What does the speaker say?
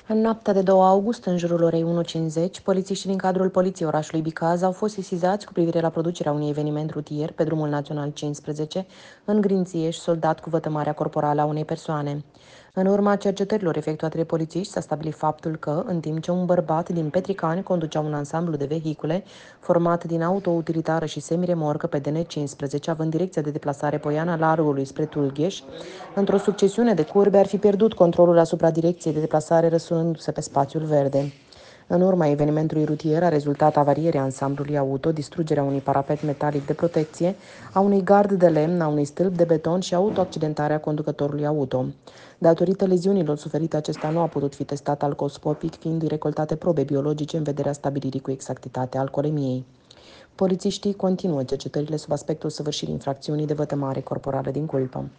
În noaptea de 2 august, în jurul orei 1:50, polițiștii din cadrul Poliției orașului Bicaz au fost sesizați cu privire la producerea unui eveniment rutier pe drumul național 15, în Grințieș, soldat cu vătămarea corporală a unei persoane. În urma cercetărilor efectuate de polițiști, s-a stabilit faptul că, în timp ce un bărbat din Petricani conducea un ansamblu de vehicule, format din auto-utilitară și semiremorcă pe DN15, având direcția de deplasare Poiana Largului spre Tulgheș, într-o succesiune de curbe ar fi pierdut controlul asupra direcției de deplasare, răsunându-se pe spațiul verde. În urma evenimentului rutier a rezultat avarierea ansamblului auto, distrugerea unui parapet metalic de protecție, a unui gard de lemn, a unui stâlp de beton și autoaccidentarea conducătorului auto. Datorită leziunilor suferite, acesta nu a putut fi testat alcooscopic, fiind recoltate probe biologice în vederea stabilirii cu exactitate a alcoolemiei. Polițiștii continuă cercetările sub aspectul săvârșirii infracțiunii de vătămare corporală din culpă.